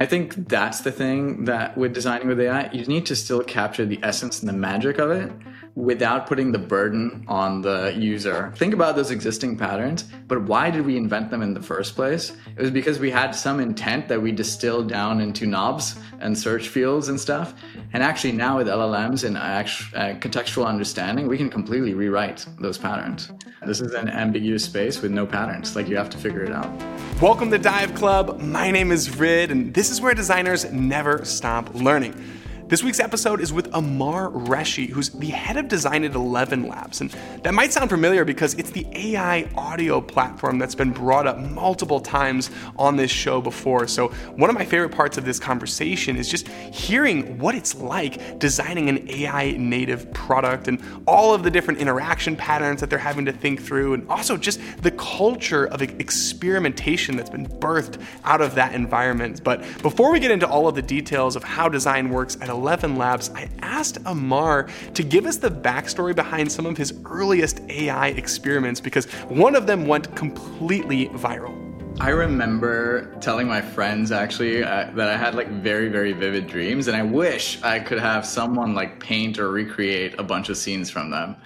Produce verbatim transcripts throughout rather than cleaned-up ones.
I think that's the thing that with designing with A I, you need to still capture the essence and the magic of it without putting the burden on the user. Think about those existing patterns, but why did we invent them in the first place? It was because we had some intent that we distilled down into knobs and search fields and stuff. And actually now with L L Ms and actual, uh, contextual understanding, we can completely rewrite those patterns. This is an ambiguous space with no patterns. Like, you have to figure it out. Welcome to Dive Club. My name is Rid, and this is where designers never stop learning. This week's episode is with Amar Reshi, who's the head of design at Eleven Labs. And that might sound familiar because it's the A I audio platform that's been brought up multiple times on this show before. So one of my favorite parts of this conversation is just hearing what it's like designing an A I native product and all of the different interaction patterns that they're having to think through, and also just the culture of experimentation that's been birthed out of that environment. But before we get into all of the details of how design works at Eleven Labs, I asked Amar to give us the backstory behind some of his earliest A I experiments, because one of them went completely viral. I remember telling my friends actually uh, that I had like very, very vivid dreams, and I wish I could have someone like paint or recreate a bunch of scenes from them.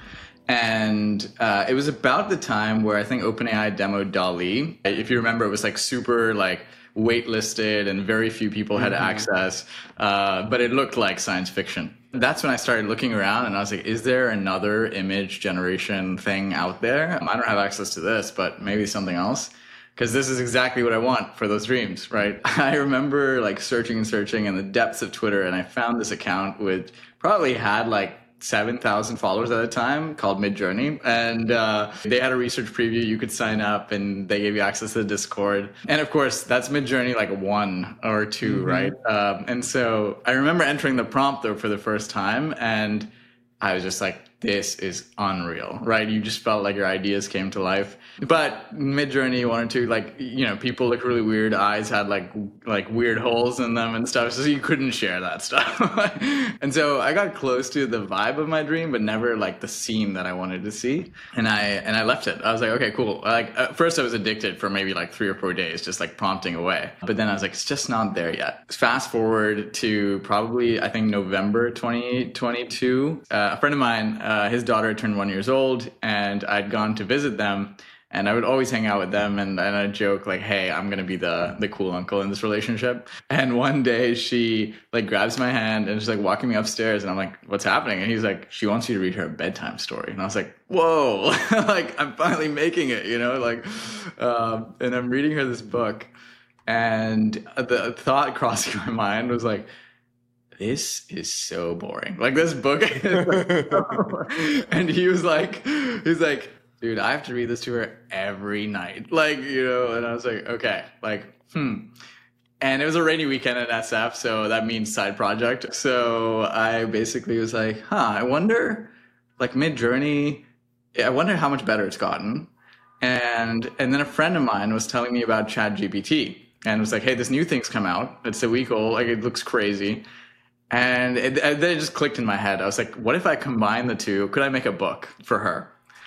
And uh, it was about the time where I think OpenAI demoed DALL-E. If you remember, it was like super like waitlisted and very few people had mm-hmm. access, uh, but it looked like science fiction. That's when I started looking around and I was like, is there another image generation thing out there? I don't have access to this, but maybe something else, because this is exactly what I want for those dreams, right? I remember like searching and searching in the depths of Twitter, and I found this account with probably had like seven thousand followers at a time called Midjourney. And uh, they had a research preview. You could sign up and they gave you access to the Discord. And of course, that's Midjourney like one or two, mm-hmm. right? Um, and so I remember entering the prompt though for the first time, and I was just like, this is unreal, right? You just felt like your ideas came to life. But Midjourney wanted to, like, you know, people look really weird. Eyes had like like weird holes in them and stuff, so you couldn't share that stuff. And so I got close to the vibe of my dream, but never like the scene that I wanted to see. And I and I left it. I was like, okay, cool. Like at first I was addicted for maybe like three or four days, just like prompting away. But then I was like, it's just not there yet. Fast forward to probably I think November twenty twenty-two. Uh, a friend of mine. Uh, his daughter turned one years old, and I'd gone to visit them, and I would always hang out with them, and, and I'd joke like, hey, I'm going to be the the cool uncle in this relationship. And one day she like grabs my hand and she's like walking me upstairs, and I'm like, what's happening? And he's like, she wants you to read her a bedtime story. And I was like, whoa, like I'm finally making it, you know, like, um, and I'm reading her this book, and the thought crossing my mind was like, this is so boring. Like this book is like so and he was like, he's like, dude, I have to read this to her every night. Like, you know, and I was like, okay, like, hmm. And it was a rainy weekend at S F, so that means side project. So I basically was like, huh, I wonder, like Midjourney, I wonder how much better it's gotten. And and then a friend of mine was telling me about ChatGPT and was like, hey, this new thing's come out. It's a week old. Like, it looks crazy. And it, it, then it just clicked in my head. I was like, what if I combine the two? Could I make a book for her?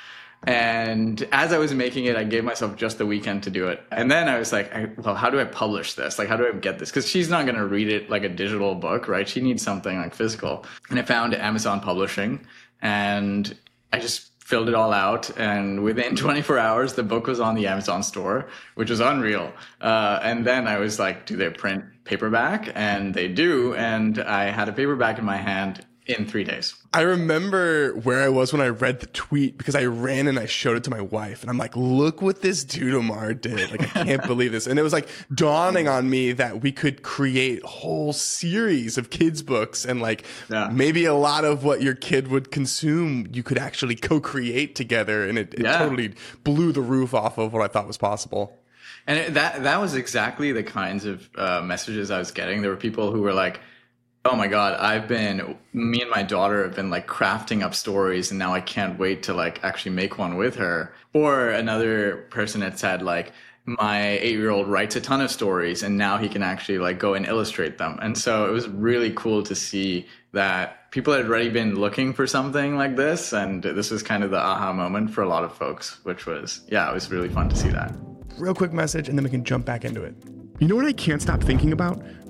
And as I was making it, I gave myself just the weekend to do it. And then I was like, I, well, how do I publish this? Like, how do I get this? Because she's not going to read it like a digital book, right? She needs something like physical. And I found Amazon Publishing, and I just filled it all out, and within twenty-four hours, the book was on the Amazon store, which was unreal. Uh, and then I was like, do they print paperback? And they do. And I had a paperback in my hand in three days. I remember where I was when I read the tweet, because I ran and I showed it to my wife, and I'm like, look what this dude Amar did. Like, I can't believe this. And it was like dawning on me that we could create a whole series of kids books, and like yeah. maybe a lot of what your kid would consume, you could actually co-create together. And it, it yeah. totally blew the roof off of what I thought was possible. And it, that, that was exactly the kinds of uh, messages I was getting. There were people who were like, oh my God, I've been, me and my daughter have been like crafting up stories, and now I can't wait to like actually make one with her. Or another person had said like, my eight-year-old writes a ton of stories, and now he can actually like go and illustrate them. And so it was really cool to see that people had already been looking for something like this. And this was kind of the aha moment for a lot of folks, which was, yeah, it was really fun to see that. Real quick message, and then we can jump back into it. You know what I can't stop thinking about?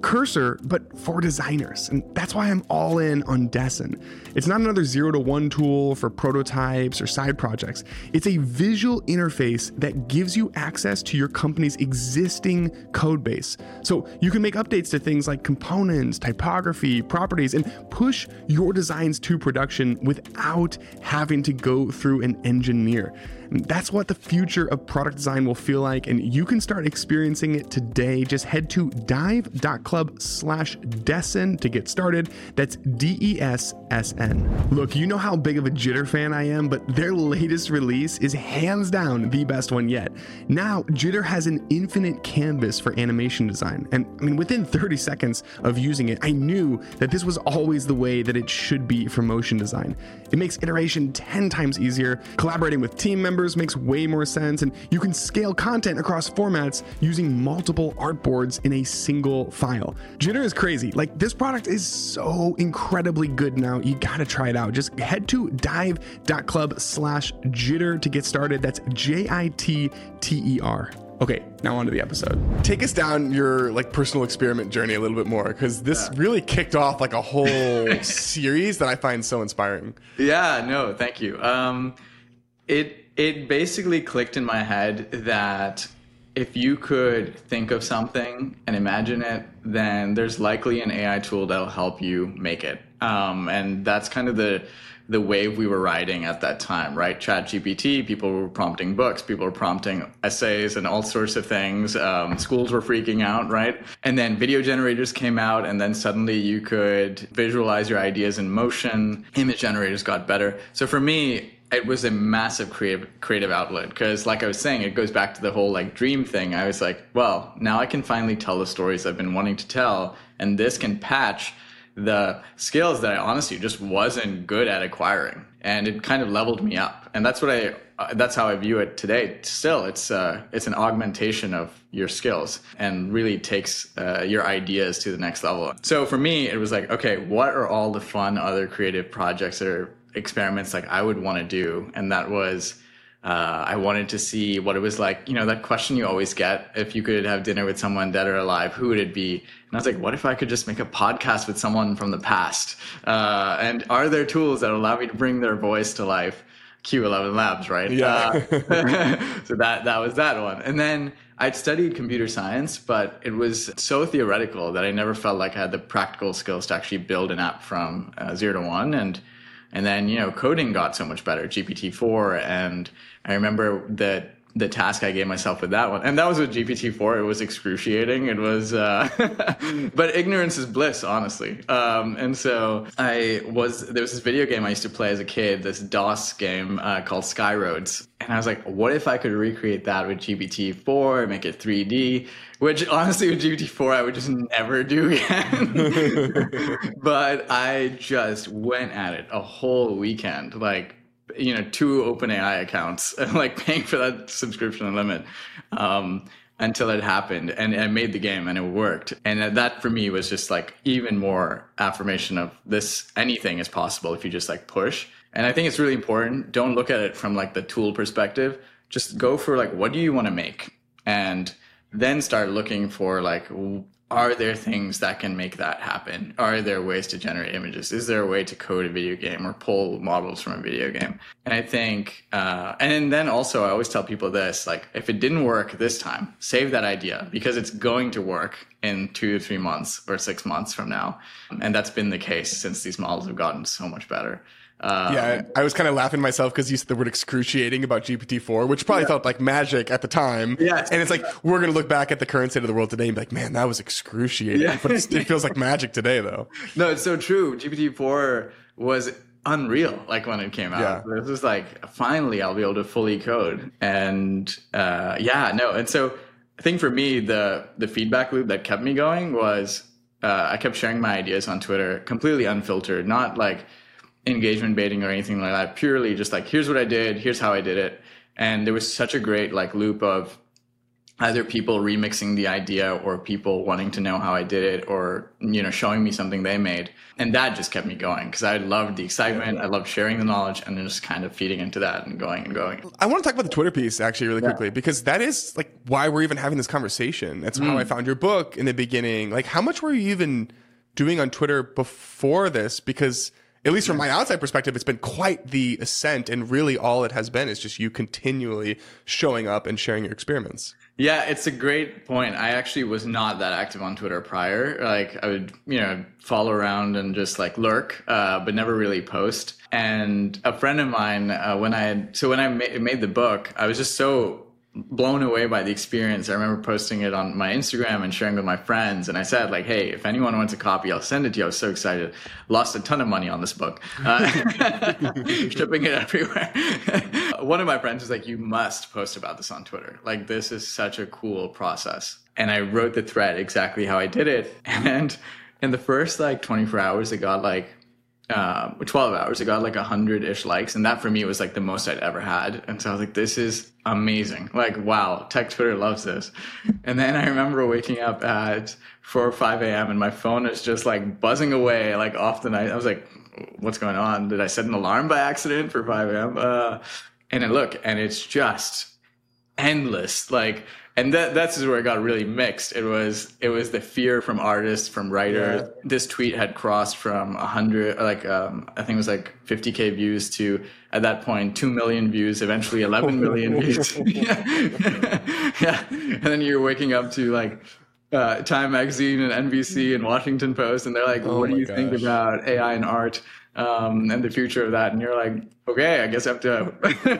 Cursor, but for designers. And that's why I'm all in on Dessin. It's not another zero to one tool for prototypes or side projects. It's a visual interface that gives you access to your company's existing code base. So you can make updates to things like components, typography, properties, and push your designs to production without having to go through an engineer. And that's what the future of product design will feel like, and you can start experiencing it today. Just head to dive.club slash Dessin to get started. That's D E S S N. Look, you know how big of a Jitter fan I am, but their latest release is hands down the best one yet. Now, Jitter has an infinite canvas for animation design. And I mean, within thirty seconds of using it, I knew that this was always the way that it should be for motion design. It makes iteration ten times easier. Collaborating with team members makes way more sense, and you can scale content across formats using multiple artboards in a single file. Jitter is crazy. Like, this product is so incredibly good now. You gotta try it out. Just head to dive.club slash jitter to get started. That's J I T T E R. Okay, now on to the episode. Take us down your like personal experiment journey a little bit more, because this yeah. really kicked off like a whole series that I find so inspiring. Yeah, no, thank you. Um, it it basically clicked in my head that if you could think of something and imagine it, then there's likely an A I tool that'll help you make it. Um, and that's kind of the the wave we were riding at that time, right? ChatGPT, people were prompting books, people were prompting essays and all sorts of things. Um, schools were freaking out, right? And then video generators came out, and then suddenly you could visualize your ideas in motion. Image generators got better. So for me, it was a massive creative creative outlet, because like I was saying, it goes back to the whole like dream thing. I was like, well, now I can finally tell the stories I've been wanting to tell, and this can patch the skills that I honestly just wasn't good at acquiring, and it kind of leveled me up. And that's what I uh, that's how I view it today. Still, it's uh, it's an augmentation of your skills and really takes uh, your ideas to the next level. So for me, it was like, okay, what are all the fun other creative projects or experiments like I would want to do? And that was Uh, I wanted to see what it was like, you know, that question you always get, if you could have dinner with someone dead or alive, who would it be? And I was like, what if I could just make a podcast with someone from the past? Uh, and are there tools that allow me to bring their voice to life? Q eleven Labs, right? Yeah. uh, so that, that was that one. And then I'd studied computer science, but it was so theoretical that I never felt like I had the practical skills to actually build an app from uh, zero to one. And And then, you know, coding got so much better, G P T four. And I remember that the task I gave myself with that one, and that was with G P T four. It was excruciating. It was, uh, but ignorance is bliss, honestly. Um, and so I was, there was this video game I used to play as a kid, this DOS game uh, called Skyroads. And I was like, what if I could recreate that with G P T four and make it three D? Which honestly with G P T four, I would just never do again. But I just went at it a whole weekend, like, you know, two OpenAI accounts, like paying for that subscription limit um, until it happened. And I made the game and it worked. And that for me was just like even more affirmation of this, anything is possible if you just like push. And I think it's really important. Don't look at it from like the tool perspective. Just go for like, what do you want to make? And then start looking for like, are there things that can make that happen? Are there ways to generate images? Is there a way to code a video game or pull models from a video game? And I think, uh, and then also I always tell people this, like, if it didn't work this time, save that idea, because it's going to work in two to three months or six months from now. And that's been the case since these models have gotten so much better. Um, yeah, I was kind of laughing myself because you said the word excruciating about G P T four, which probably yeah. felt like magic at the time. Yeah, and it's like, we're going to look back at the current state of the world today and be like, man, that was excruciating. Yeah. But it's, it feels like magic today, though. No, it's so true. G P T four was unreal, like when it came out. Yeah. It was like, finally, I'll be able to fully code. And uh, yeah, no. And so I think for me, the the feedback loop that kept me going was uh, I kept sharing my ideas on Twitter, completely unfiltered, not like engagement baiting or anything like that, purely just like, here's what I did, here's how I did it. And there was such a great like loop of either people remixing the idea or people wanting to know how I did it or, you know, showing me something they made. And that just kept me going because I loved the excitement. I loved sharing the knowledge and then just kind of feeding into that and going and going. I want to talk about the Twitter piece actually really Yeah. quickly because that is like why we're even having this conversation. That's Mm. how I found your book in the beginning. Like how much were you even doing on Twitter before this? Because at least from my outside perspective, it's been quite the ascent and really all it has been is just you continually showing up and sharing your experiments. Yeah, it's a great point. I actually was not that active on Twitter prior. Like I would, you know, follow around and just like lurk, uh, but never really post. And a friend of mine, uh, when I had, so when I ma- made the book, I was just so blown away by the experience. I remember posting it on my Instagram and sharing with my friends. And I said like, hey, if anyone wants a copy, I'll send it to you. I was so excited. Lost a ton of money on this book. Uh, shipping it everywhere. One of my friends was like, you must post about this on Twitter. Like, this is such a cool process. And I wrote the thread exactly how I did it. And in the first like twenty-four hours, it got like, uh, twelve hours, it got like a hundred ish likes. And that for me was like the most I'd ever had. And so I was like, this is amazing. Like, wow, tech Twitter loves this. And then I remember waking up at four or five a.m. and my phone is just like buzzing away, like off the night. I was like, what's going on? Did I set an alarm by accident for five a.m.? Uh, and I look, and it's just endless. Like, and that that's where it got really mixed. It was it was the fear from artists, from writers. Yeah. This tweet had crossed from a hundred, like um, I think it was like fifty K views to at that point two million views, eventually eleven million views. yeah. yeah, and then you're waking up to like uh, Time Magazine and N B C and Washington Post, and they're like, oh "What do you gosh. think about A I and art?" Um, and the future of that, and you're like, okay, I guess I have to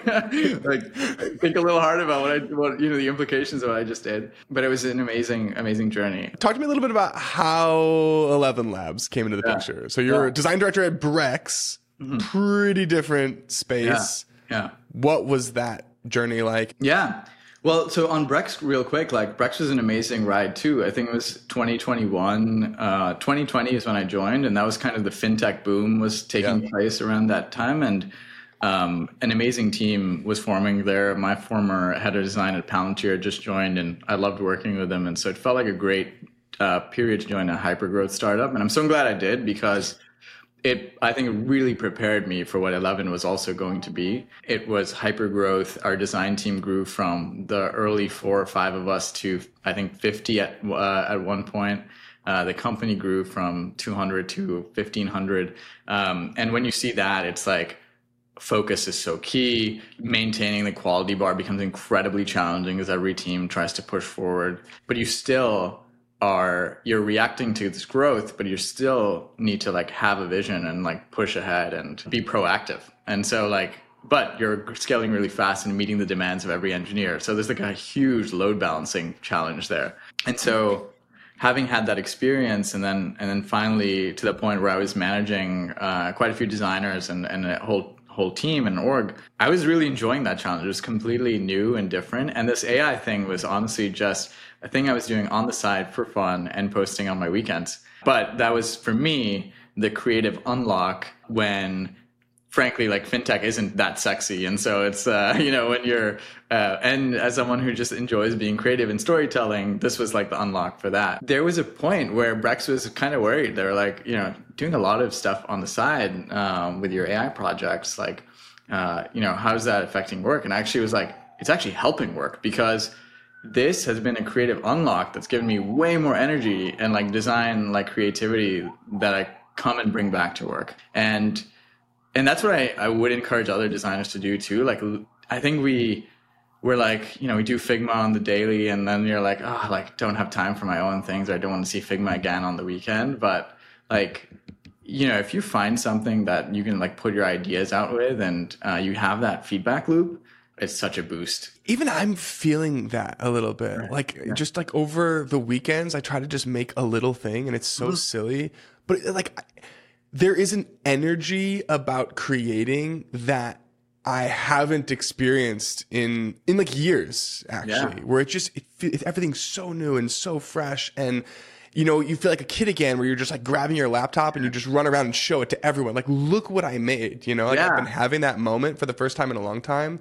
like think a little hard about what I, what you know, the implications of what I just did. But it was an amazing, amazing journey. Talk to me a little bit about how Eleven Labs came into the yeah. picture. So you're yeah. a design director at Brex, mm-hmm. pretty different space. Yeah. yeah. What was that journey like? Yeah. Well, so on Brex, real quick, like Brex was an amazing ride too. I think it was twenty twenty-one. Uh, twenty twenty is when I joined, and that was kind of the fintech boom was taking yeah. place around that time. And um, an amazing team was forming there. My former head of design at Palantir just joined, and I loved working with them. And so it felt like a great uh, period to join a hypergrowth startup. And I'm so glad I did because it, I think, it really prepared me for what Eleven was also going to be. It was hypergrowth. Our design team grew from the early four or five of us to, I think, fifty at uh, at one point. Uh, the company grew from two hundred to fifteen hundred. Um, and when you see that, it's like focus is so key. Maintaining the quality bar becomes incredibly challenging as every team tries to push forward. But you still are you're reacting to this growth, but you still need to like have a vision and like push ahead and be proactive. And so like, but you're scaling really fast and meeting the demands of every engineer. So there's like a huge load balancing challenge there. And so having had that experience and then and then finally to the point where I was managing uh, quite a few designers and, and a whole whole team and org, I was really enjoying that challenge. It was completely new and different. And this A I thing was honestly just a thing I was doing on the side for fun and posting on my weekends. But that was, for me, the creative unlock when, frankly, like fintech isn't that sexy. And so it's, uh, you know, when you're, uh, and as someone who just enjoys being creative and storytelling, this was like the unlock for that. There was a point where Brex was kind of worried. They were like, you know, doing a lot of stuff on the side um, with your A I projects. Like, uh, you know, how's that affecting work? And I actually was like, it's actually helping work because this has been a creative unlock that's given me way more energy and like design, like creativity that I come and bring back to work. And and that's what I, I would encourage other designers to do too. Like, I think we, we're like, you know, we do Figma on the daily and then you're like, oh, like don't have time for my own things. Or I don't want to see Figma again on the weekend. But like, you know, if you find something that you can like put your ideas out with and uh, you have that feedback loop, it's such a boost. Even I'm feeling that a little bit. Right. Like yeah. just like over the weekends, I try to just make a little thing and it's so mm-hmm. silly. But like there is an energy about creating that I haven't experienced in in like years actually, yeah. where it just it, it, everything's so new and so fresh and you know, you feel like a kid again where you're just like grabbing your laptop and you just run around and show it to everyone. Like, look what I made, you know? Like, yeah. I've been having that moment for the first time in a long time.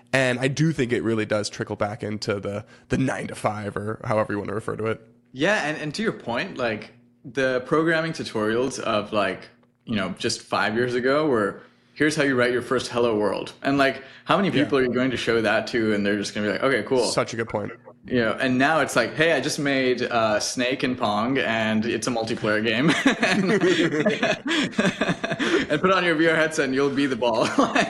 And I do think it really does trickle back into the the nine to five or however you want to refer to it. Yeah, and, and to your point, like the programming tutorials of like, you know, just five years ago were, here's how you write your first hello world. And like, how many people yeah. are you going to show that to? And they're just going to be like, okay, cool. Such a good point. You know, and now it's like, hey, I just made uh, Snake and Pong, and it's a multiplayer game. and, and put on your V R headset, and you'll be the ball.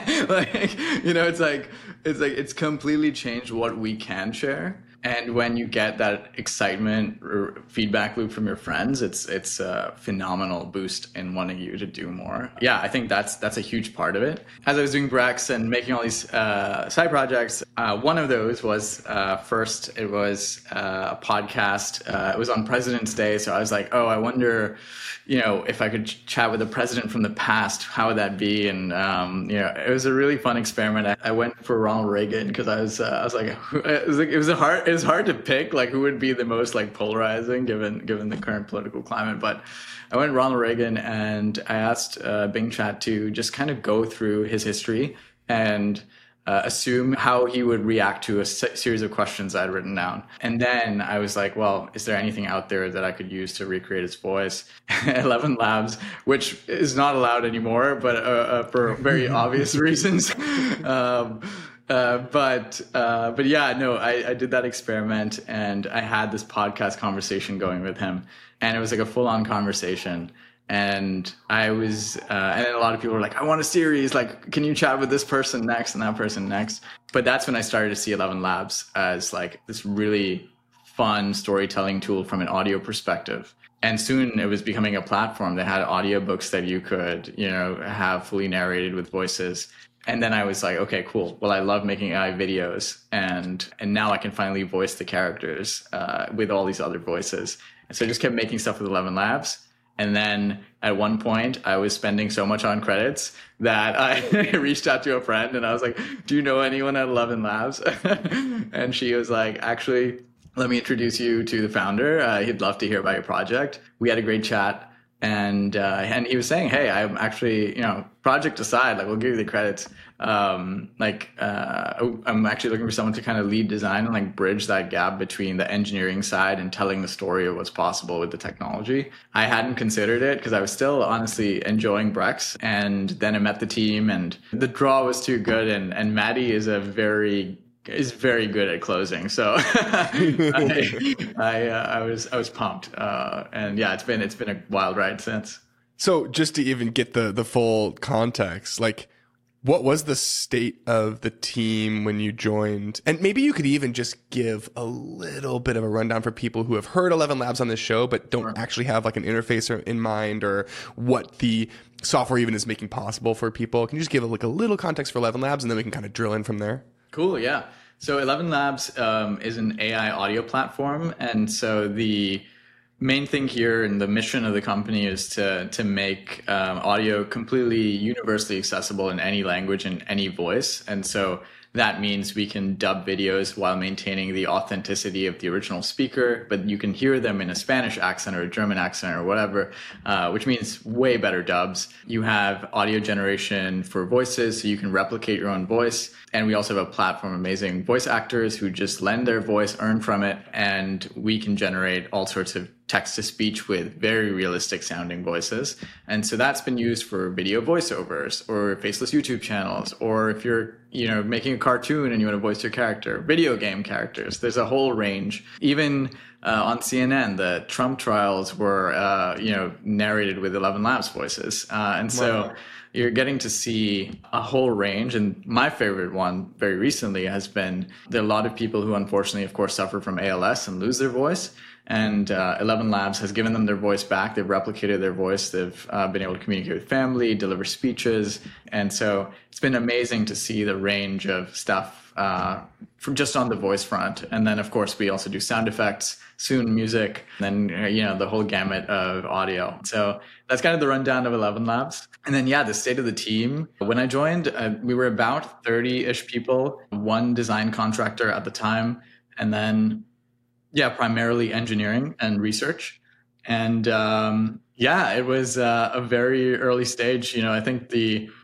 like, you know, it's like it's like it's completely changed what we can share. And when you get that excitement or feedback loop from your friends, it's it's a phenomenal boost in wanting you to do more. Yeah, I think that's that's a huge part of it. As I was doing Brex and making all these uh, side projects, uh, one of those was uh, first it was uh, a podcast. Uh, it was on President's Day, so I was like, oh, I wonder, you know, if I could ch- chat with the president from the past, how would that be? And um, you know, it was a really fun experiment. I, I went for Ronald Reagan because I was uh, I was like, it was like it was a hard. It was hard to pick like who would be the most like polarizing given given the current political climate. But I went Ronald Reagan, and I asked uh, Bing Chat to just kind of go through his history and uh, assume how he would react to a se- series of questions I'd written down. And then I was like, well, is there anything out there that I could use to recreate his voice? Eleven Labs, which is not allowed anymore, but uh, uh, for very obvious reasons. Um, Uh, but uh, but yeah, no, I, I did that experiment, and I had this podcast conversation going with him, and it was like a full on conversation. And I was, uh, and then a lot of people were like, I want a series. Like, can you chat with this person next and that person next? But that's when I started to see Eleven Labs as like this really fun storytelling tool from an audio perspective. And soon it was becoming a platform that had audiobooks that you could, you know, have fully narrated with voices. And then I was like, okay, cool. Well, I love making A I videos, and and now I can finally voice the characters uh, with all these other voices. And so I just kept making stuff with Eleven Labs. And then at one point, I was spending so much on credits that I reached out to a friend, and I was like, do you know anyone at Eleven Labs? And she was like, actually, let me introduce you to the founder. Uh, he'd love to hear about your project. We had a great chat. And uh, and he was saying, hey, I'm actually, you know, project aside, like we'll give you the credits. Um, like uh, I'm actually looking for someone to kind of lead design and like bridge that gap between the engineering side and telling the story of what's possible with the technology. I hadn't considered it because I was still honestly enjoying Brex. And then I met the team, and the draw was too good. And and Maddie is a very is very good at closing, so I I, uh, I was I was pumped, uh, and yeah, it's been it's been a wild ride since. So just to even get the the full context, like, what was the state of the team when you joined? And maybe you could even just give a little bit of a rundown for people who have heard Eleven Labs on this show but don't sure. actually have like an interface in mind, or what the software even is making possible for people. Can you just give like a little context for Eleven Labs, and then we can kind of drill in from there? Cool, yeah. So Eleven Labs um, is an A I audio platform, and so the main thing here and the mission of the company is to to make um, audio completely universally accessible in any language and any voice. And so that means we can dub videos while maintaining the authenticity of the original speaker, but you can hear them in a Spanish accent or a German accent or whatever, uh, which means way better dubs. You have audio generation for voices, so you can replicate your own voice. And we also have a platform of amazing voice actors who just lend their voice, earn from it, and we can generate all sorts of text-to-speech with very realistic sounding voices. And so that's been used for video voiceovers or faceless YouTube channels, or if you're, you know, making a cartoon and you want to voice your character, video game characters. There's a whole range. Even uh, on C N N, the Trump trials were, uh, you know, narrated with Eleven Labs voices. Uh, and so wow. You're getting to see a whole range. And my favorite one very recently has been there are a lot of people who unfortunately, of course, suffer from A L S and lose their voice. And uh, Eleven Labs has given them their voice back. They've replicated their voice. They've uh, been able to communicate with family, deliver speeches. And so it's been amazing to see the range of stuff uh, from just on the voice front. And then, of course, we also do sound effects, soon music, and then, you know, the whole gamut of audio. So that's kind of the rundown of Eleven Labs. And then, yeah, the state of the team. When I joined, uh, we were about thirty-ish people, one design contractor at the time, and then Yeah, primarily engineering and research. And um, yeah, it was uh, a very early stage. You know, I think the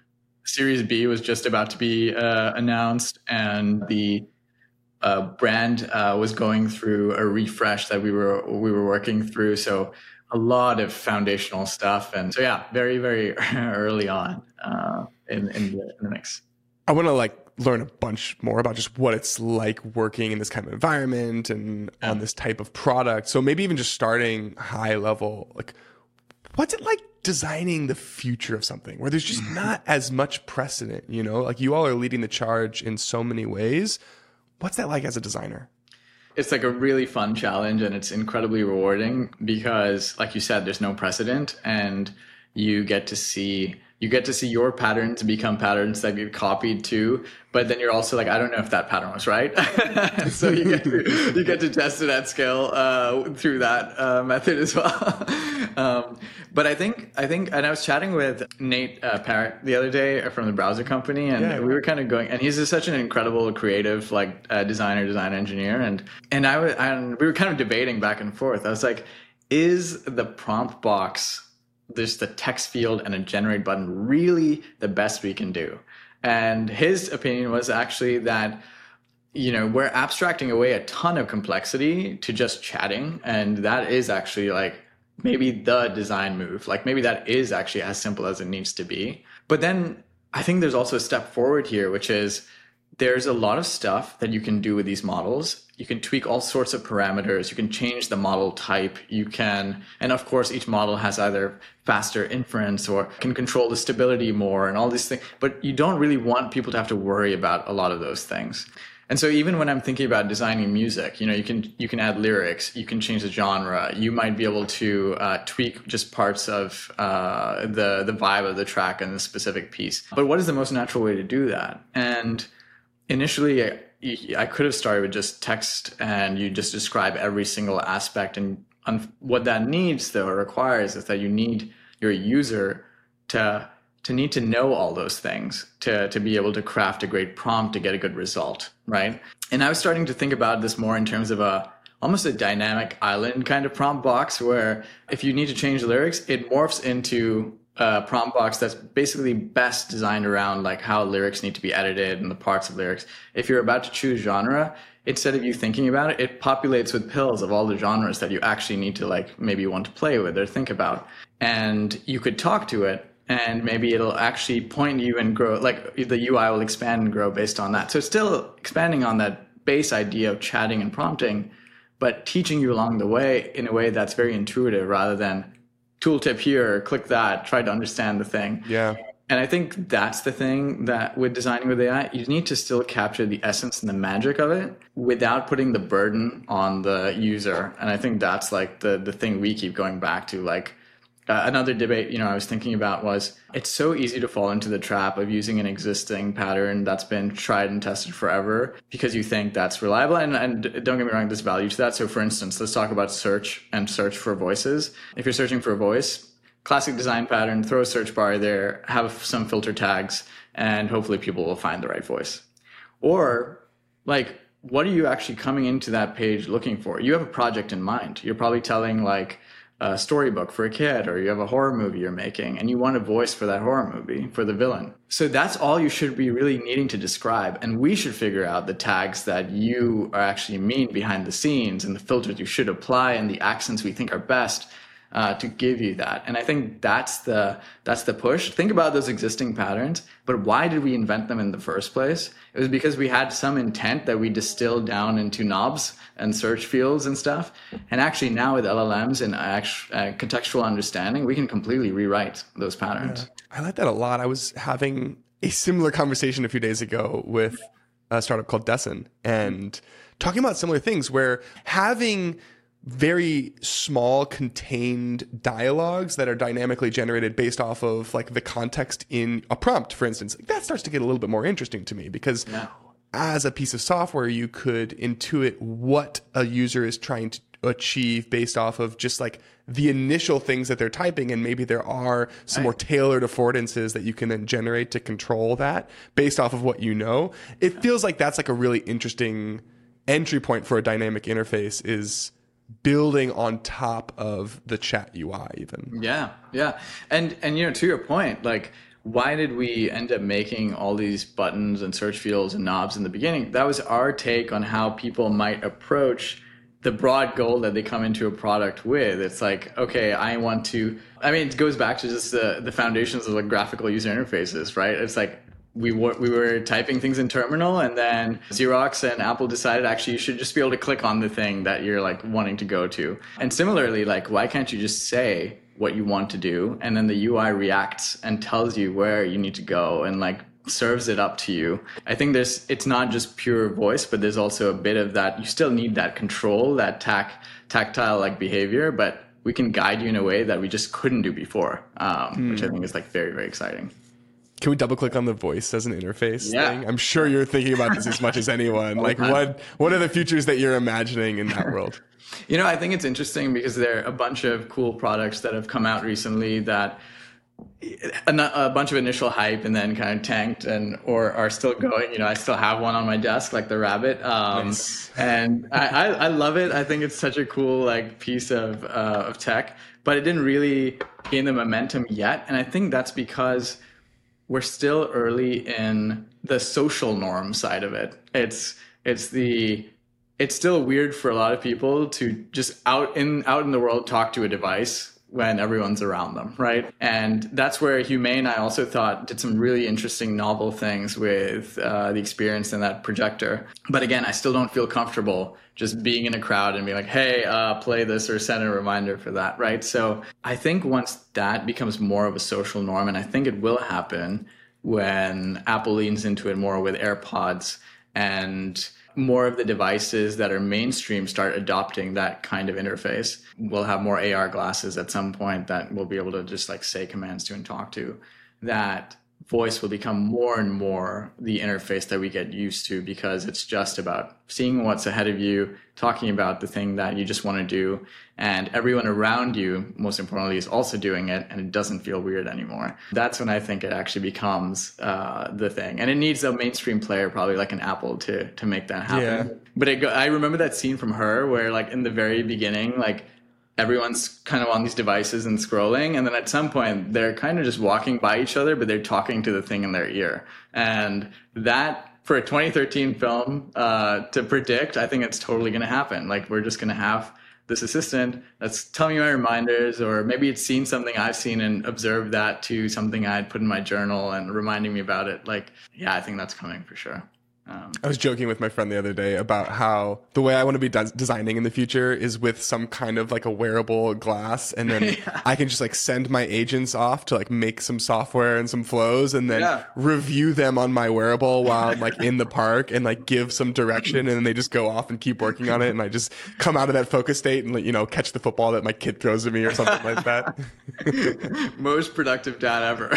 Series B was just about to be uh, announced, and the uh, brand uh, was going through a refresh that we were we were working through. So a lot of foundational stuff, and so yeah, very very early on uh, in in the, in the mix. I want to like learn a bunch more about just what it's like working in this kind of environment and yeah. on this type of product. So maybe even just starting high level, like what's it like designing the future of something where there's just not as much precedent, you know, like you all are leading the charge in so many ways. What's that like as a designer? It's like a really fun challenge, and it's incredibly rewarding because, like you said, there's no precedent, and you get to see you get to see your patterns become patterns that get copied too. But then you're also like, I don't know if that pattern was right. So you get to, you get to test it at scale uh, through that uh, method as well. um, but I think I think, and I was chatting with Nate uh, Parrott the other day from the browser company, and yeah, we were kind of going, and he's just such an incredible creative like uh, designer, design engineer, and and I was, and we were kind of debating back and forth. I was like, is the prompt box, there's the text field and a generate button, really the best we can do? And his opinion was actually that, you know, we're abstracting away a ton of complexity to just chatting. And that is actually like maybe the design move. Like maybe that is actually as simple as it needs to be. But then I think there's also a step forward here, which is there's a lot of stuff that you can do with these models. You can tweak all sorts of parameters. You can change the model type. You can, and of course, each model has either faster inference or can control the stability more and all these things. But you don't really want people to have to worry about a lot of those things. And so even when I'm thinking about designing music, you know, you can you can add lyrics, you can change the genre, you might be able to uh, tweak just parts of uh, the the vibe of the track and the specific piece. But what is the most natural way to do that? And initially, I, I could have started with just text, and you just describe every single aspect. And um, what that needs, though, or requires, is that you need your user to to need to know all those things to to be able to craft a great prompt to get a good result, right? And I was starting to think about this more in terms of a almost a dynamic island kind of prompt box, where if you need to change the lyrics, it morphs into a prompt box that's basically best designed around like how lyrics need to be edited and the parts of lyrics. If you're about to choose genre, instead of you thinking about it, it populates with pills of all the genres that you actually need to like maybe want to play with or think about. And you could talk to it, and maybe it'll actually point you and grow, like the U I will expand and grow based on that. So it's still expanding on that base idea of chatting and prompting, but teaching you along the way in a way that's very intuitive rather than tooltip here, click that, try to understand the thing. Yeah. And I think that's the thing that with designing with A I, you need to still capture the essence and the magic of it without putting the burden on the user. And I think that's like the the thing we keep going back to. Like uh, another debate, you know, I was thinking about was it's so easy to fall into the trap of using an existing pattern that's been tried and tested forever because you think that's reliable. And, and don't get me wrong, there's value to that. So for instance, let's talk about search and search for voices. If you're searching for a voice, classic design pattern, throw a search bar there, have some filter tags, and hopefully people will find the right voice. Or like, what are you actually coming into that page looking for? You have a project in mind. You're probably telling like a storybook for a kid, or you have a horror movie you're making and you want a voice for that horror movie, for the villain. So that's all you should be really needing to describe. And we should figure out the tags that you are actually mean behind the scenes and the filters you should apply and the accents we think are best uh, to give you that. And I think that's the that's the push. Think about those existing patterns, but why did we invent them in the first place? It was because we had some intent that we distilled down into knobs and search fields and stuff. And actually now with L L Ms and actual, uh, contextual understanding, we can completely rewrite those patterns. Yeah. I like that a lot. I was having a similar conversation a few days ago with a startup called Desson and talking about similar things where having very small contained dialogues that are dynamically generated based off of like the context in a prompt, for instance, that starts to get a little bit more interesting to me because yeah. as a piece of software, you could intuit what a user is trying to achieve based off of just like the initial things that they're typing. And maybe there are some right. more tailored affordances that you can then generate to control that based off of what you know. It yeah. feels like that's like a really interesting entry point for a dynamic interface is building on top of the chat U I even. Yeah, yeah. And, and, you know, to your point, like why did we end up making all these buttons and search fields and knobs in the beginning? That was our take on how people might approach the broad goal that they come into a product with. It's like, okay, I want to, I mean, it goes back to just the, the foundations of like graphical user interfaces, right? It's like, we were, we were typing things in terminal, and then Xerox and Apple decided actually you should just be able to click on the thing that you're like wanting to go to. And similarly, like, why can't you just say what you want to do, and then the U I reacts and tells you where you need to go and like serves it up to you? I think there's, it's not just pure voice, but there's also a bit of that. You still need that control, that tac, tactile like behavior, but we can guide you in a way that we just couldn't do before, um, mm. which I think is like very, very exciting. Can we double click on the voice as an interface yeah. thing? I'm sure you're thinking about this as much as anyone. Like, what what are the futures that you're imagining in that world? You know, I think it's interesting because there are a bunch of cool products that have come out recently that a, a bunch of initial hype and then kind of tanked and or are still going. You know, I still have one on my desk, like the Rabbit, um, nice. and I, I, I love it. I think it's such a cool like piece of uh, of tech, but it didn't really gain the momentum yet, and I think that's because we're still early in the social norm side of it. It's it's the it's still weird for a lot of people to just out in out in the world talk to a device when everyone's around them, right? And that's where Humane, I also thought, did some really interesting novel things with uh, the experience in that projector. But again, I still don't feel comfortable just being in a crowd and being like, hey, uh, play this or send a reminder for that, right? So I think once that becomes more of a social norm, and I think it will happen when Apple leans into it more with AirPods and more of the devices that are mainstream start adopting that kind of interface. We'll have more A R glasses at some point that we'll be able to just like say commands to and talk to. That voice will become more and more the interface that we get used to, because it's just about seeing what's ahead of you, talking about the thing that you just want to do, and everyone around you, most importantly, is also doing it, and it doesn't feel weird anymore. That's when I think it actually becomes uh, the thing. And it needs a mainstream player, probably like an Apple, to to make that happen. Yeah. But it go, I remember that scene from Her where like in the very beginning, like everyone's kind of on these devices and scrolling, and then at some point they're kind of just walking by each other, but they're talking to the thing in their ear. And that, for a twenty thirteen film uh, to predict, I think it's totally going to happen. Like, we're just going to have this assistant that's telling me my reminders, or maybe it's seen something I've seen and observed that to something I'd put in my journal and reminding me about it. Like, yeah, I think that's coming for sure. Um, I was joking with my friend the other day about how the way I want to be des- designing in the future is with some kind of like a wearable glass, and then yeah. I can just like send my agents off to like make some software and some flows, and then yeah. review them on my wearable while I'm like in the park, and like give some direction, and then they just go off and keep working on it, and I just come out of that focus state and like, you know, catch the football that my kid throws at me or something like that. Most productive dad ever.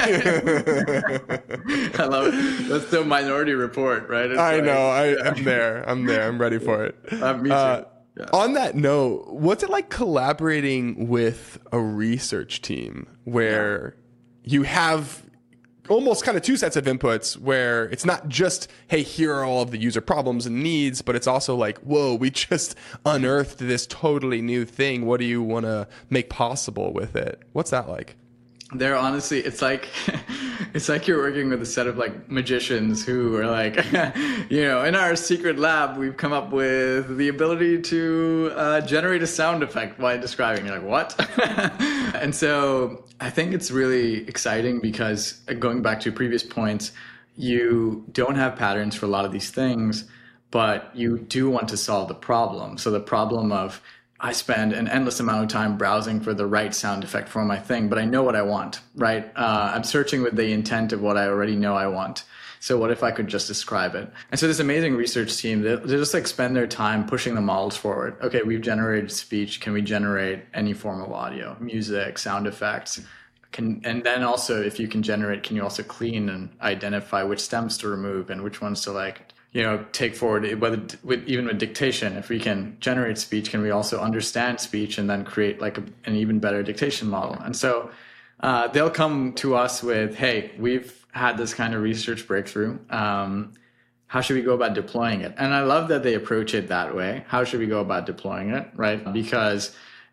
I love it. That's the Minority Report. Right? It's I like, know. I, yeah. I'm there. I'm there. I'm ready for it. Uh, me too. Uh, yeah. On that note, what's it like collaborating with a research team where yeah. you have almost kind of two sets of inputs, where it's not just, hey, here are all of the user problems and needs, but it's also like, whoa, we just unearthed this totally new thing. What do you want to make possible with it? What's that like? They're honestly, it's like, it's like you're working with a set of like magicians who are like, you know, in our secret lab, we've come up with the ability to uh, generate a sound effect while describing. You're like, what? And so I think it's really exciting because, going back to previous points, you don't have patterns for a lot of these things, but you do want to solve the problem. So the problem of, I spend an endless amount of time browsing for the right sound effect for my thing, but I know what I want, right? Uh, I'm searching with the intent of what I already know I want. So what if I could just describe it? And so this amazing research team, they, they just like spend their time pushing the models forward. Okay, we've generated speech. Can we generate any form of audio, music, sound effects? Can, and then also, if you can generate, can you also clean and identify which stems to remove and which ones to like, you know, take forward, whether with even with dictation. If we can generate speech, can we also understand speech and then create like a, an even better dictation model? And so uh, they'll come to us with, hey, we've had this kind of research breakthrough. Um, how should we go about deploying it? And I love that they approach it that way. How should we go about deploying it, right? Because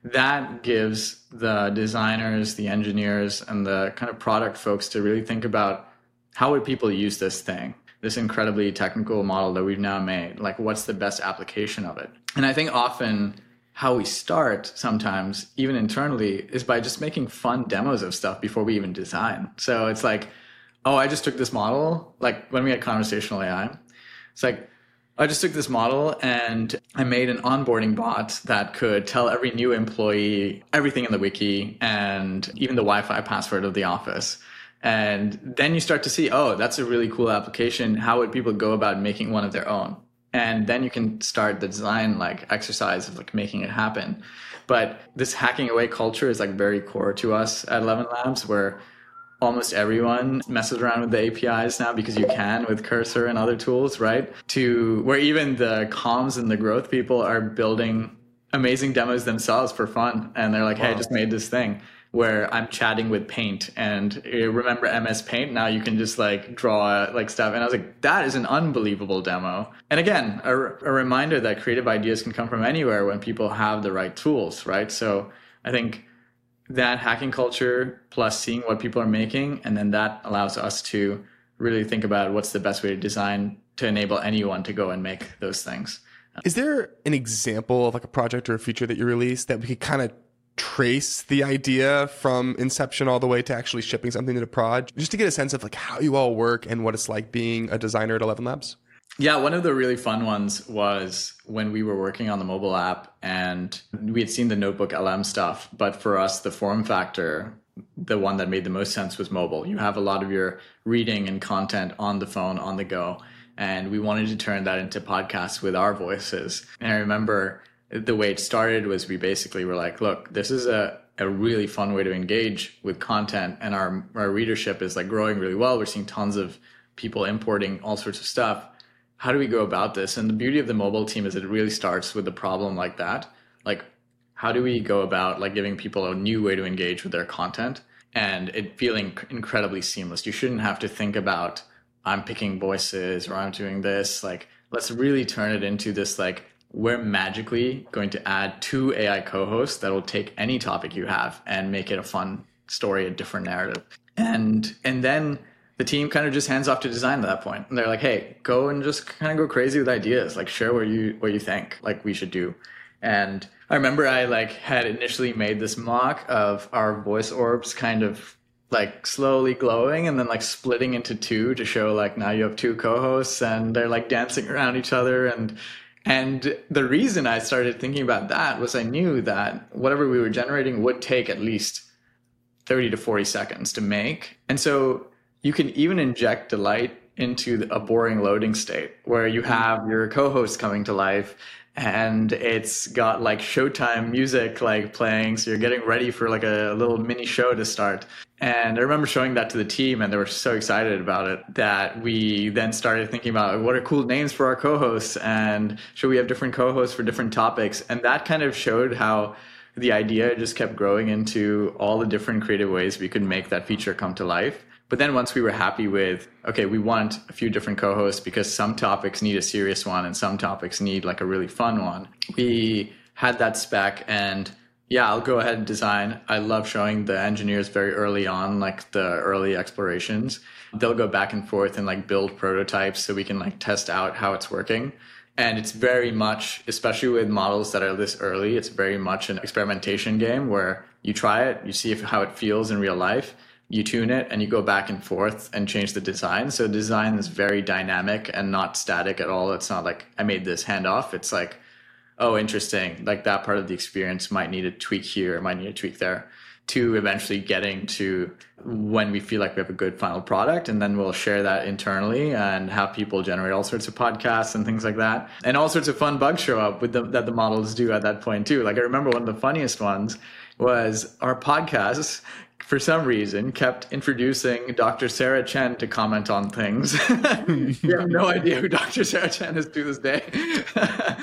that gives the designers, the engineers, and the kind of product folks to really think about how would people use this thing, this incredibly technical model that we've now made? Like, what's the best application of it? And I think often how we start sometimes, even internally, is by just making fun demos of stuff before we even design. So it's like, oh, I just took this model, like when we had conversational A I, it's like, I just took this model and I made an onboarding bot that could tell every new employee everything in the wiki and even the Wi-Fi password of the office. And then you start to see, oh, that's a really cool application. How would people go about making one of their own? And then you can start the design like exercise of like making it happen. But this hacking away culture is like very core to us at Eleven Labs, where almost everyone messes around with the A P Is now because you can with Cursor and other tools, right? To where even the comms and the growth people are building amazing demos themselves for fun. And they're like, hey, I just made this thing where I'm chatting with Paint, and you remember M S Paint? Now you can just like draw like stuff. And I was like, that is an unbelievable demo. And again, a, a reminder that creative ideas can come from anywhere when people have the right tools, right? So I think that hacking culture plus seeing what people are making, and then that allows us to really think about what's the best way to design to enable anyone to go and make those things. Is there an example of like a project or a feature that you released that we could kind of trace the idea from inception all the way to actually shipping something to the prod, just to get a sense of like how you all work and what it's like being a designer at Eleven Labs? Yeah, one of the really fun ones was when we were working on the mobile app and we had seen the Notebook L M stuff. But for us, the form factor, the one that made the most sense was mobile. You have a lot of your reading and content on the phone, on the go. And we wanted to turn that into podcasts with our voices. And I remember the way it started was we basically were like, look, this is a, a really fun way to engage with content. And our, our readership is like growing really well. We're seeing tons of people importing all sorts of stuff. How do we go about this? And the beauty of the mobile team is it really starts with a problem like that. Like, how do we go about like giving people a new way to engage with their content and it feeling incredibly seamless? You shouldn't have to think about, I'm picking voices or I'm doing this. Like, let's really turn it into this, like, we're magically going to add two A I co-hosts that will take any topic you have and make it a fun story, a different narrative. And, and then the team kind of just hands off to design at that point. And they're like, hey, go and just kind of go crazy with ideas. Like, share what you what you think like we should do. And I remember I like had initially made this mock of our voice orbs kind of like slowly glowing and then like splitting into two to show like now you have two co-hosts and they're like dancing around each other. And and the reason I started thinking about that was I knew that whatever we were generating would take at least thirty to forty seconds to make. And so you can even inject delight into a boring loading state where you have your co-host coming to life and it's got like Showtime music like playing. So you're getting ready for like a little mini show to start. And I remember showing that to the team and they were so excited about it that we then started thinking about what are cool names for our co-hosts and should we have different co-hosts for different topics? And that kind of showed how the idea just kept growing into all the different creative ways we could make that feature come to life. But then once we were happy with, okay, we want a few different co-hosts because some topics need a serious one and some topics need like a really fun one. We had that spec and yeah, I'll go ahead and design. I love showing the engineers very early on, like the early explorations. They'll go back and forth and like build prototypes so we can like test out how it's working. And it's very much, especially with models that are this early, it's very much an experimentation game where you try it, you see if, how it feels in real life. You tune it and you go back and forth and change the design. So design is very dynamic and not static at all. It's not like I made this handoff. It's like, oh, interesting. Like that part of the experience might need a tweak here, might need a tweak there, to eventually getting to when we feel like we have a good final product. And then we'll share that internally and have people generate all sorts of podcasts and things like that. And all sorts of fun bugs show up with the, that the models do at that point too. Like I remember one of the funniest ones was our podcasts, for some reason, kept introducing Doctor Sarah Chen to comment on things. We have no idea who Doctor Sarah Chen is to this day.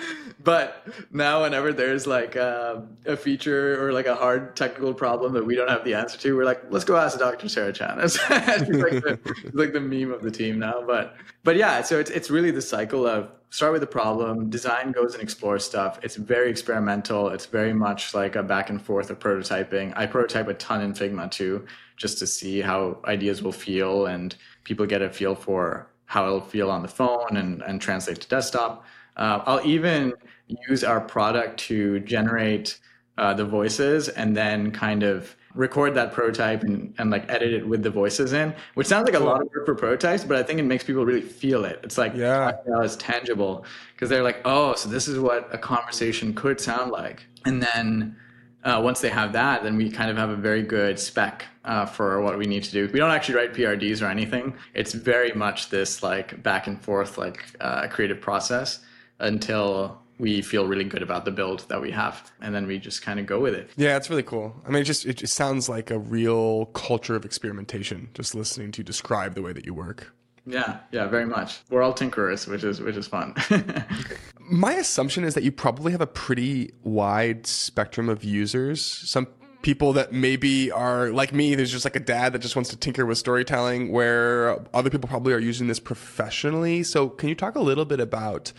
But now whenever there's like a, a feature or like a hard technical problem that we don't have the answer to, we're like, let's go ask Doctor Sarah Chan. She's like the, she's like the meme of the team now. But but yeah, so it's it's really the cycle of start with the problem, design goes and explores stuff. It's very experimental. It's very much like a back and forth of prototyping. I prototype a ton in Figma too, just to see how ideas will feel and people get a feel for how it'll feel on the phone and, and translate to desktop. Uh, I'll even use our product to generate uh, the voices and then kind of record that prototype and, and like edit it with the voices in, which sounds like a lot of work for prototypes, but I think it makes people really feel it. It's like, yeah, it's tangible because they're like, oh, so this is what a conversation could sound like. And then uh, once they have that, then we kind of have a very good spec uh, for what we need to do. We don't actually write P R Ds or anything. It's very much this like back and forth, like uh, creative process until we feel really good about the build that we have. And then we just kind of go with it. Yeah, it's really cool. I mean, it just, it just sounds like a real culture of experimentation, just listening to you describe the way that you work. Yeah, yeah, very much. We're all tinkerers, which is which is fun. My assumption is that you probably have a pretty wide spectrum of users. Some people that maybe are like me, there's just like a dad that just wants to tinker with storytelling, where other people probably are using this professionally. So can you talk a little bit about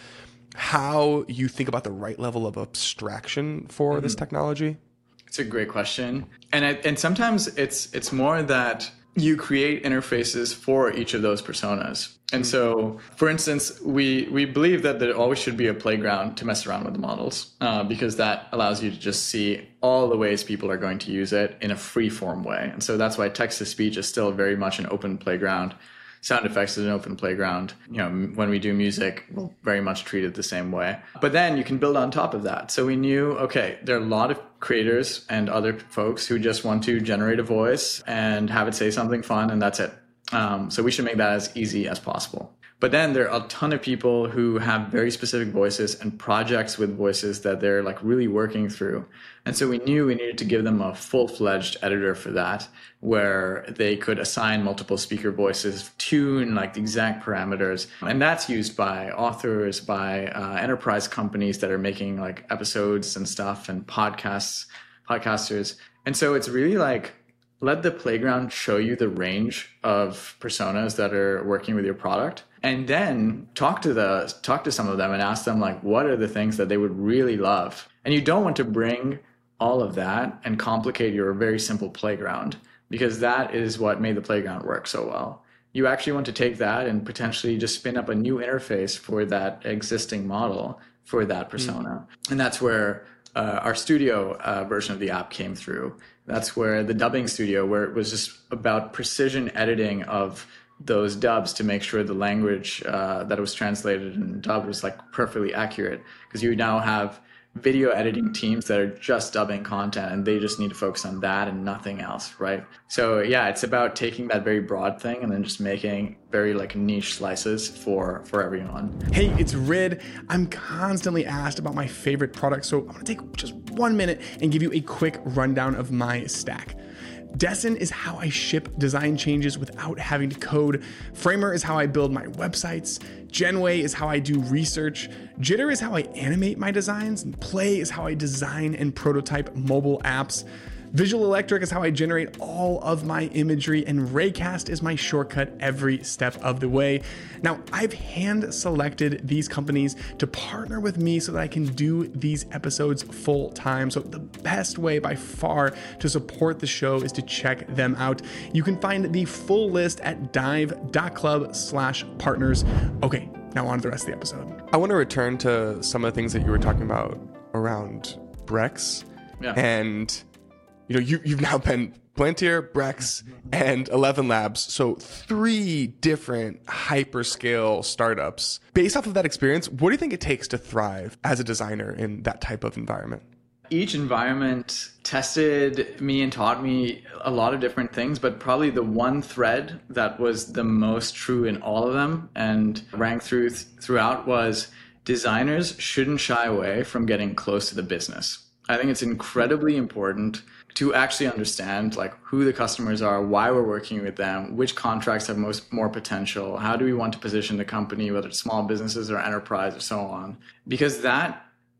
how you think about the right level of abstraction for mm-hmm. this technology? It's a great question. And I, and sometimes it's it's more that you create interfaces for each of those personas. And so, for instance, we we believe that there always should be a playground to mess around with the models uh, because that allows you to just see all the ways people are going to use it in a free-form way. And so that's why text-to-speech is still very much an open playground. Sound effects is an open playground. You know, when we do music, we'll very much treat it the same way. But then you can build on top of that. So we knew, okay, there are a lot of creators and other folks who just want to generate a voice and have it say something fun, and that's it. Um, so we should make that as easy as possible. But then there are a ton of people who have very specific voices and projects with voices that they're like really working through. And so we knew we needed to give them a full-fledged editor for that, where they could assign multiple speaker voices, tune like the exact parameters. And that's used by authors, by uh, enterprise companies that are making like episodes and stuff, and podcasts, podcasters. And so it's really like, let the playground show you the range of personas that are working with your product, and then talk to the talk to some of them and ask them like, what are the things that they would really love? And you don't want to bring all of that and complicate your very simple playground, because that is what made the playground work so well. You actually want to take that and potentially just spin up a new interface for that existing model for that persona. Mm. And that's where uh, our studio uh, version of the app came through. That's where the dubbing studio, where it was just about precision editing of those dubs to make sure the language uh, that was translated and dubbed was like perfectly accurate, because you now have video editing teams that are just dubbing content and they just need to focus on that and nothing else, right? So yeah, it's about taking that very broad thing and then just making very like niche slices for for everyone. Hey, it's Rid. I'm constantly asked about my favorite products, so I'm gonna take just one minute and give you a quick rundown of my stack. Dessin is how I ship design changes without having to code. Framer is how I build my websites. Genway is how I do research. Jitter is how I animate my designs. And Play is how I design and prototype mobile apps. Visual Electric is how I generate all of my imagery, and Raycast is my shortcut every step of the way. Now, I've hand selected these companies to partner with me so that I can do these episodes full time. So the best way by far to support the show is to check them out. You can find the full list at dive.club slash partners. Okay, now on to the rest of the episode. I want to return to some of the things that you were talking about around Brex. Yeah. And you know, you, you've now been Palantir, Brex, and Eleven Labs. So three different hyperscale startups. Based off of that experience, what do you think it takes to thrive as a designer in that type of environment? Each environment tested me and taught me a lot of different things, but probably the one thread that was the most true in all of them and rang through throughout was designers shouldn't shy away from getting close to the business. I think it's incredibly important to actually understand like who the customers are, why we're working with them, which contracts have most more potential, how do we want to position the company, whether it's small businesses or enterprise or so on. Because that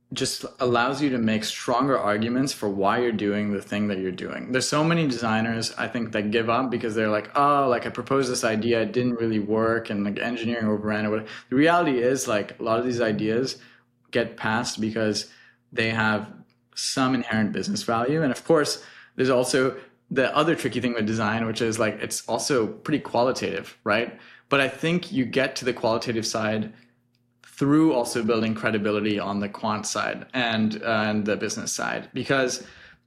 just allows you to make stronger arguments for why you're doing the thing that you're doing. There's so many designers, I think, that give up because they're like, oh, like I proposed this idea, it didn't really work, and like engineering overran or whatever. The reality is, like, a lot of these ideas get passed because they have some inherent business value. And of course, there's also the other tricky thing with design, which is like it's also pretty qualitative, right? But I think you get to the qualitative side through also building credibility on the quant side and uh, and the business side, because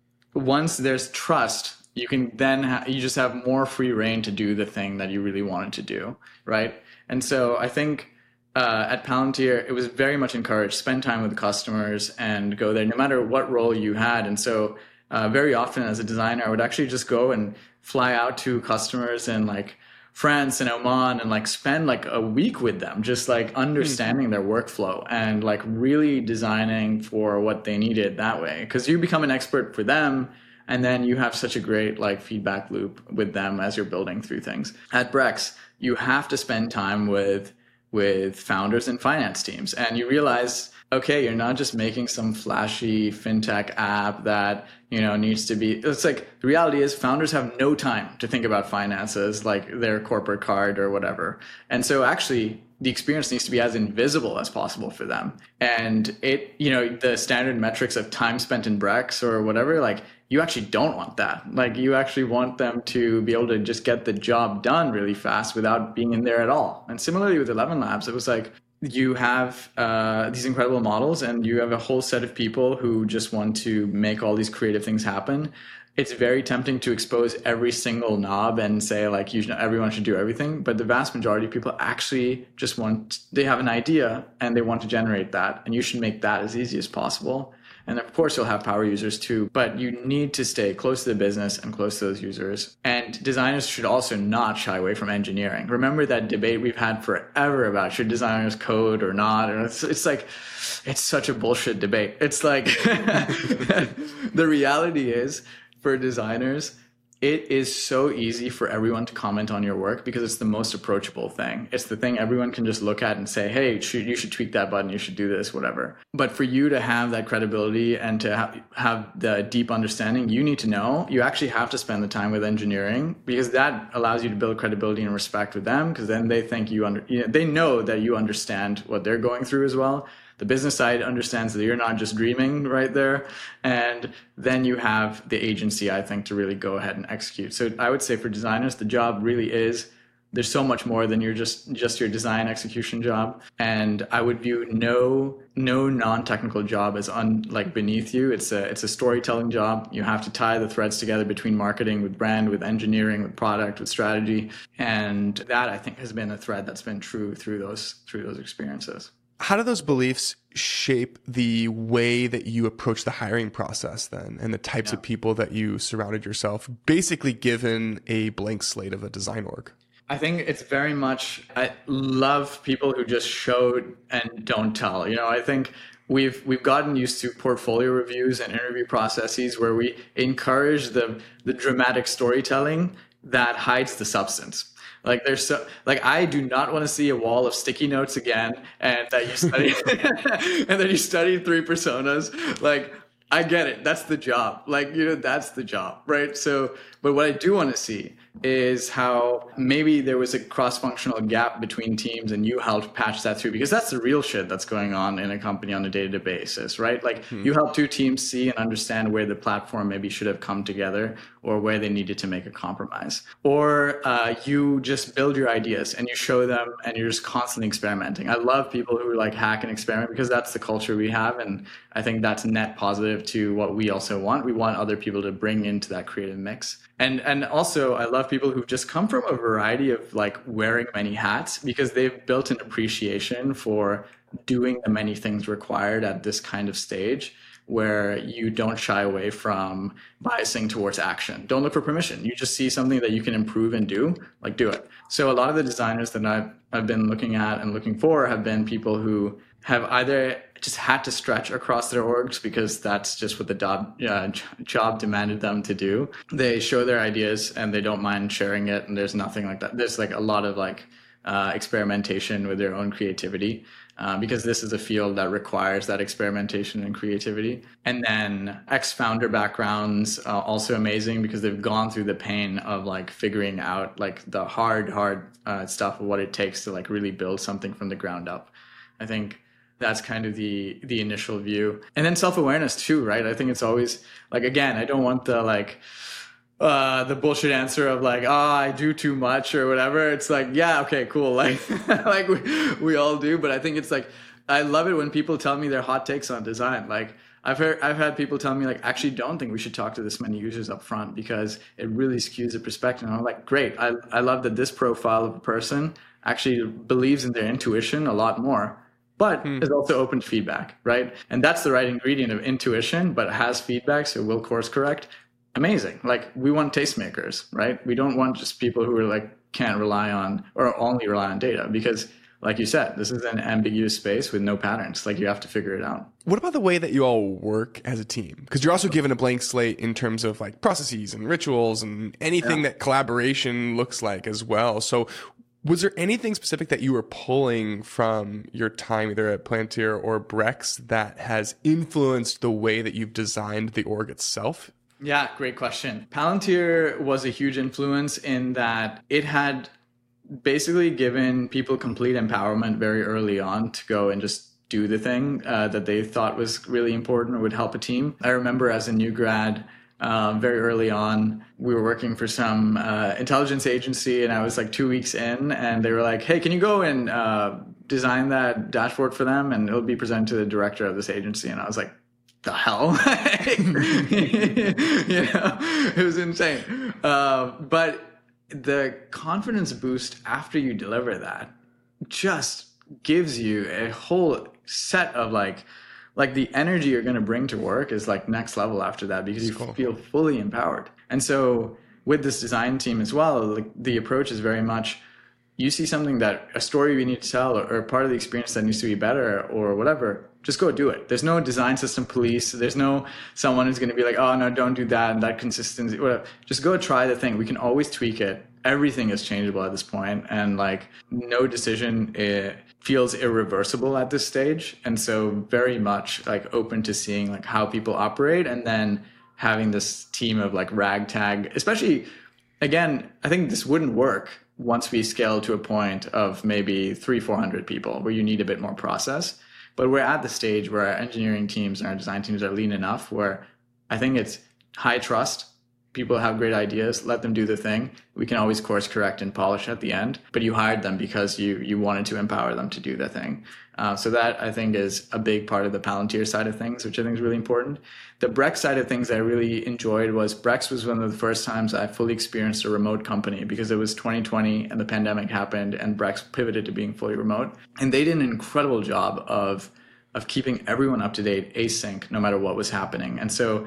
once there's trust, you can then ha- you just have more free reign to do the thing that you really wanted to do, right? And so I think uh, at Palantir, it was very much encouraged, spend time with the customers and go there no matter what role you had. And so uh, very often as a designer, I would actually just go and fly out to customers in like France and Oman and like spend like a week with them, just like understanding their workflow and like really designing for what they needed that way. Because you become an expert for them, and then you have such a great like feedback loop with them as you're building through things. At Brex, you have to spend time with with founders and finance teams, and you realize, okay, you're not just making some flashy fintech app that, you know, needs to be, it's like, the reality is founders have no time to think about finances, like their corporate card or whatever. And so actually the experience needs to be as invisible as possible for them. And it, you know, the standard metrics of time spent in Brex or whatever, like you actually don't want that. Like you actually want them to be able to just get the job done really fast without being in there at all. And similarly with Eleven Labs, it was like, you have uh, these incredible models and you have a whole set of people who just want to make all these creative things happen. It's very tempting to expose every single knob and say like, you know, everyone should do everything. But the vast majority of people actually just want, they have an idea and they want to generate that. And you should make that as easy as possible. And of course, you'll have power users too, but you need to stay close to the business and close to those users. And designers should also not shy away from engineering. Remember that debate we've had forever about should designers code or not? And it's, it's like, it's such a bullshit debate. It's like, the reality is for designers, it is so easy for everyone to comment on your work because it's the most approachable thing. It's the thing everyone can just look at and say, hey, should, you should tweak that button, you should do this, whatever. But for you to have that credibility and to ha- have the deep understanding, you need to know, you actually have to spend the time with engineering because that allows you to build credibility and respect with them, because then they think you, under, you know, they know that you understand what they're going through as well. The business side understands that you're not just dreaming right there. And then you have the agency, I think, to really go ahead and execute. So I would say for designers, the job really is, there's so much more than your just, just your design execution job. And I would view no no non-technical job as un, like beneath you. It's a it's a storytelling job. You have to tie the threads together between marketing, with brand, with engineering, with product, with strategy. And that, I think, has been a thread that's been true through those through those experiences. How do those beliefs shape the way that you approach the hiring process then, and the types yeah. of people that you surrounded yourself, basically given a blank slate of a design org? I think it's very much, I love people who just show and don't tell. You know, I think we've we've gotten used to portfolio reviews and interview processes where we encourage the the dramatic storytelling that hides the substance. Like there's so like I do not want to see a wall of sticky notes again, and that you study and then you studied three personas. Like I get it, that's the job. Like, you know, that's the job, right? So, but what I do want to see is how maybe there was a cross-functional gap between teams and you helped patch that through, because that's the real shit that's going on in a company on a day-to-day basis, right? Like hmm. you help two teams see and understand where the platform maybe should have come together or where they needed to make a compromise. Or uh, you just build your ideas and you show them and you're just constantly experimenting. I love people who like hack and experiment because that's the culture we have. And I think that's net positive to what we also want. We want other people to bring into that creative mix. And and also, I love people who just come from a variety of like wearing many hats because they've built an appreciation for doing the many things required at this kind of stage, where you don't shy away from biasing towards action. Don't look for permission. You just see something that you can improve and do, like do it. So a lot of the designers that I've, I've been looking at and looking for have been people who have either just had to stretch across their orgs because that's just what the job, uh, job demanded them to do. They show their ideas and they don't mind sharing it, and there's nothing like that. There's like a lot of like uh, experimentation with their own creativity. Uh, because this is a field that requires that experimentation and creativity. And then ex-founder backgrounds, uh, also amazing because they've gone through the pain of like figuring out like the hard, hard uh, stuff of what it takes to like really build something from the ground up. I think that's kind of the the initial view. And then self-awareness too, right? I think it's always like, again, I don't want the like, uh the bullshit answer of like, oh, I do too much or whatever. It's like, yeah, okay, cool. Like, like we, we all do. But I think it's like, I love it when people tell me their hot takes on design. Like I've heard, I've had people tell me like, actually don't think we should talk to this many users up front because it really skews the perspective. And I'm like, great. I, I love that this profile of a person actually believes in their intuition a lot more, but hmm. is also open to feedback, right? And that's the right ingredient of intuition, but has feedback, so will course correct. Amazing. Like we want tastemakers, right? We don't want just people who are like can't rely on or only rely on data because like you said, this is an ambiguous space with no patterns. Like you have to figure it out. What about the way that you all work as a team? Because you're also given a blank slate in terms of like processes and rituals and anything yeah. that collaboration looks like as well. So was there anything specific that you were pulling from your time either at Palantir or Brex that has influenced the way that you've designed the org itself? Yeah, great question. Palantir was a huge influence in that it had basically given people complete empowerment very early on to go and just do the thing uh, that they thought was really important or would help a team. I remember as a new grad, um, very early on, we were working for some uh, intelligence agency and I was like two weeks in and they were like, hey, can you go and uh, design that dashboard for them? And it'll be presented to the director of this agency. And I was like, the hell? You know, it was insane. Uh, but the confidence boost after you deliver that just gives you a whole set of like, like the energy you're going to bring to work is like next level after that because you cool. feel fully empowered. And so with this design team as well, like the approach is very much, you see something that a story we need to tell or, or part of the experience that needs to be better or whatever, just go do it. There's no design system police. There's no someone who's going to be like, oh, no, don't do that. And that consistency, whatever. Just go try the thing. We can always tweak it. Everything is changeable at this point. And like no decision it feels irreversible at this stage. And so very much like open to seeing like how people operate and then having this team of like ragtag, especially, again, I think this wouldn't work once we scale to a point of maybe three, four hundred people where you need a bit more process. But we're at the stage where our engineering teams and our design teams are lean enough where I think it's high trust. People have great ideas. Let them do the thing. We can always course correct and polish at the end. But you hired them because you you wanted to empower them to do the thing. Uh, so that I think is a big part of the Palantir side of things, which I think is really important. The Brex side of things I really enjoyed was Brex was one of the first times I fully experienced a remote company because it was twenty twenty and the pandemic happened and Brex pivoted to being fully remote. And they did an incredible job of of keeping everyone up to date, async, no matter what was happening. And so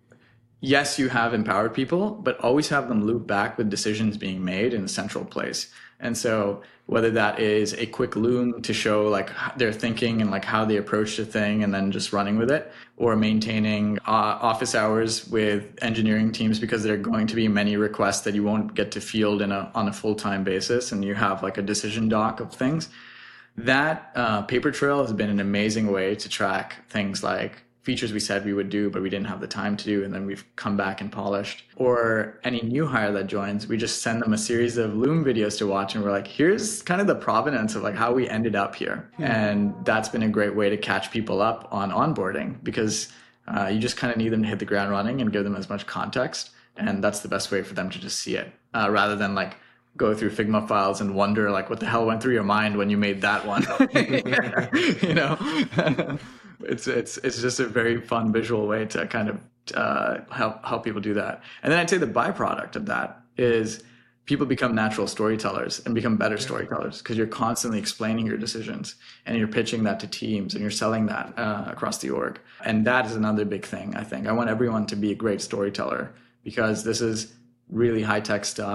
yes, you have empowered people, but always have them loop back with decisions being made in a central place. And so whether that is a quick loom to show like their thinking and like how they approach the thing and then just running with it, or maintaining uh, office hours with engineering teams because there are going to be many requests that you won't get to field in a, on a full-time basis and you have like a decision doc of things. That uh, paper trail has been an amazing way to track things like features we said we would do, but we didn't have the time to do, and then we've come back and polished. Or any new hire that joins, we just send them a series of Loom videos to watch, and we're like, here's kind of the provenance of like how we ended up here. Mm-hmm. And that's been a great way to catch people up on onboarding because uh, you just kind of need them to hit the ground running and give them as much context. And that's the best way for them to just see it, uh, rather than like go through Figma files and wonder like what the hell went through your mind when you made that one. You know? It's it's it's just a very fun visual way to kind of uh, help help people do that. And then I'd say the byproduct of that is people become natural storytellers and become better storytellers because you're constantly explaining your decisions and you're pitching that to teams and you're selling that uh, across the org. And that is another big thing, I think. I want everyone to be a great storyteller because this is really high-tech stuff.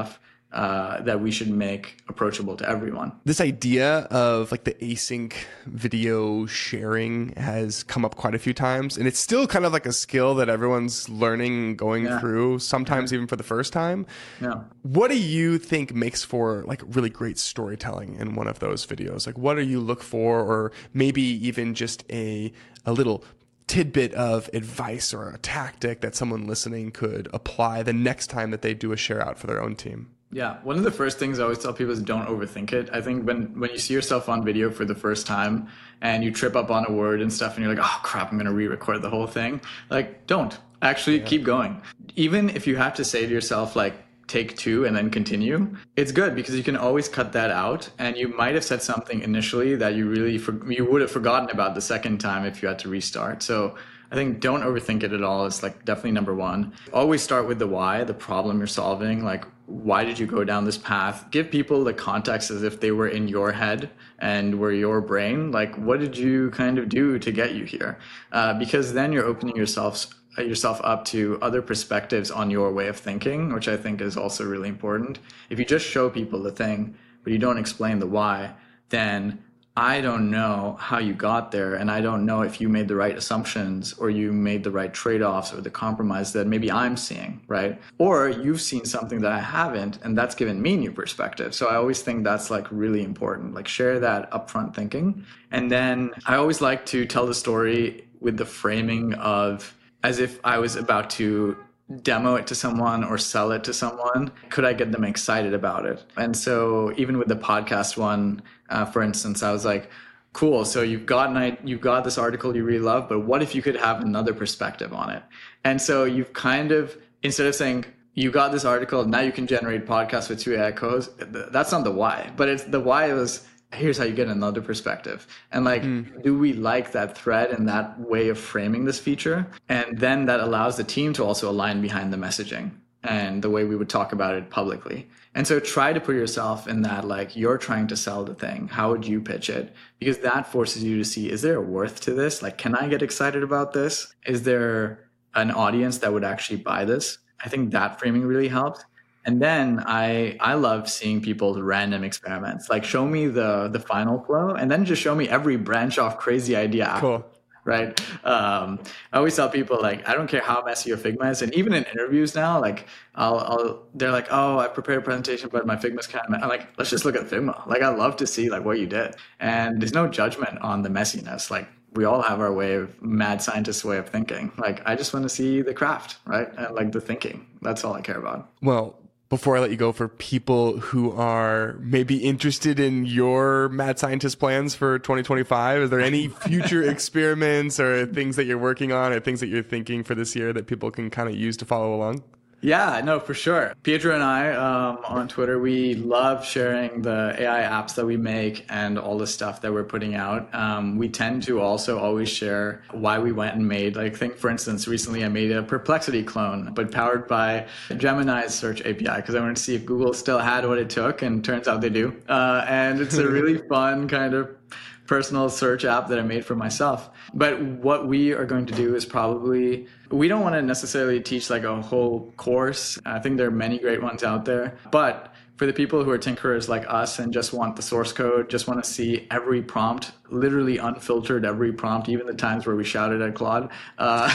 uh, that we should make approachable to everyone. This idea of like the async video sharing has come up quite a few times, and it's still kind of like a skill that everyone's learning, going yeah. through, sometimes yeah. even for the first time. Yeah. What do you think makes for like really great storytelling in one of those videos? Like, what do you look for, or maybe even just a a little tidbit of advice or a tactic that someone listening could apply the next time that they do a share out for their own team? Yeah, one of the first things I always tell people is don't overthink it. I think when, when you see yourself on video for the first time and you trip up on a word and stuff and you're like, oh crap, I'm going to re-record the whole thing. Like, don't. Actually, yeah. keep going. Even if you have to say to yourself, like, take two and then continue, it's good because you can always cut that out, and you might have said something initially that you really for, you would have forgotten about the second time if you had to restart. So I think don't overthink it at all. It's like definitely number one. Always start with the why, the problem you're solving. Like, why did you go down this path? Give people the context as if they were in your head and were your brain. Like, what did you kind of do to get you here? Uh, because then you're opening yourself yourself up to other perspectives on your way of thinking, which I think is also really important. If you just show people the thing, but you don't explain the why, then I don't know how you got there, and I don't know if you made the right assumptions or you made the right trade-offs or the compromise that maybe I'm seeing, right? Or you've seen something that I haven't, and that's given me new perspective. So I always think that's like really important. Like, share that upfront thinking. And then I always like to tell the story with the framing of as if I was about to demo it to someone or sell it to someone. Could I get them excited about it? And so even with the podcast one, uh, for instance, I was like, cool, so you've got an, you've got this article you really love, but what if you could have another perspective on it? And so you've kind of, instead of saying, you got this article, now you can generate podcasts with two A I codes, that's not the why. But it's the why was, here's how you get another perspective. And like, mm. do we like that thread and that way of framing this feature? And then that allows the team to also align behind the messaging and the way we would talk about it publicly. And so try to put yourself in that, like, you're trying to sell the thing. How would you pitch it? Because that forces you to see, is there a worth to this? Like, can I get excited about this? Is there an audience that would actually buy this? I think that framing really helps. And then I I love seeing people's random experiments. Like, show me the the final flow, and then just show me every branch off crazy idea. Cool. Right. Um, I always tell people, like, I don't care how messy your Figma is. And even in interviews now, like, I'll, I'll they're like, oh, I prepared a presentation, but my Figma's kind of, I'm like, let's just look at Figma. Like, I love to see like what you did. And there's no judgment on the messiness. Like, we all have our way of mad scientist way of thinking. Like, I just want to see the craft, right? And like the thinking. That's all I care about. Well, before I let you go, for people who are maybe interested in your mad scientist plans for twenty twenty-five, is there any future experiments or things that you're working on or things that you're thinking for this year that people can kind of use to follow along? Yeah, no, for sure. Pietro and I um, on Twitter, we love sharing the A I apps that we make and all the stuff that we're putting out. Um, we tend to also always share why we went and made, like, think, for instance, recently I made a Perplexity clone, but powered by Gemini's search A P I, because I wanted to see if Google still had what it took, and turns out they do. Uh, and it's a really fun kind of personal search app that I made for myself. But what we are going to do is probably, we don't want to necessarily teach like a whole course. I think there are many great ones out there. But for the people who are tinkerers like us and just want the source code, just want to see every prompt, literally unfiltered every prompt, even the times where we shouted at Claude, uh,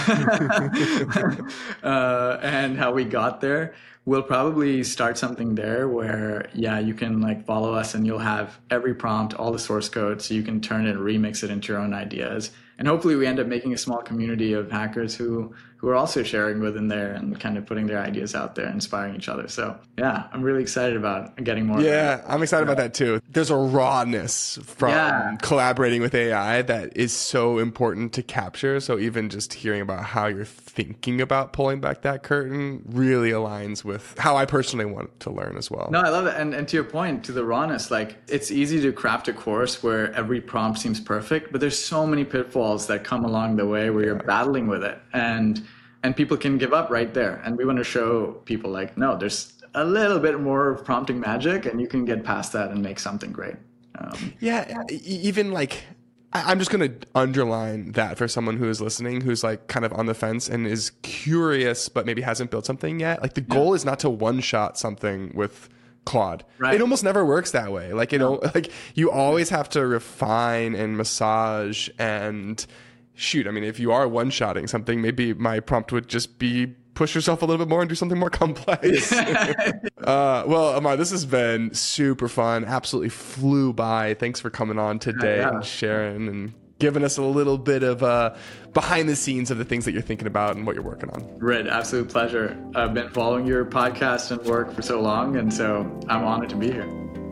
uh, and how we got there, we'll probably start something there where, yeah, you can like follow us and you'll have every prompt, all the source code, so you can turn it and remix it into your own ideas. And hopefully we end up making a small community of hackers who, who are also sharing within there and kind of putting their ideas out there, inspiring each other. So yeah, I'm really excited about getting more. Yeah, I'm excited about that too. There's a rawness from yeah. collaborating with A I that is so important to capture. So even just hearing about how you're thinking about pulling back that curtain really aligns with how I personally want to learn as well. No, I love it. And, and to your point, to the rawness, like, it's easy to craft a course where every prompt seems perfect, but there's so many pitfalls that come along the way where you're battling with it, and and people can give up right there. And we want to show people, like, no, there's a little bit more prompting magic, and you can get past that and make something great. Um, yeah, even like, I'm just going to underline that for someone who is listening, who's like kind of on the fence and is curious, but maybe hasn't built something yet. Like, the goal yeah. is not to one shot something with Claude. Right. It almost never works that way. Like, you know, like you always have to refine and massage and shoot. I mean, if you are one-shotting something, maybe my prompt would just be push yourself a little bit more and do something more complex. uh, well, Amar, this has been super fun. Absolutely flew by. Thanks for coming on today yeah. and sharing and giving us a little bit of uh, behind the scenes of the things that you're thinking about and what you're working on. Red, absolute pleasure. I've been following your podcast and work for so long, and so I'm honored to be here.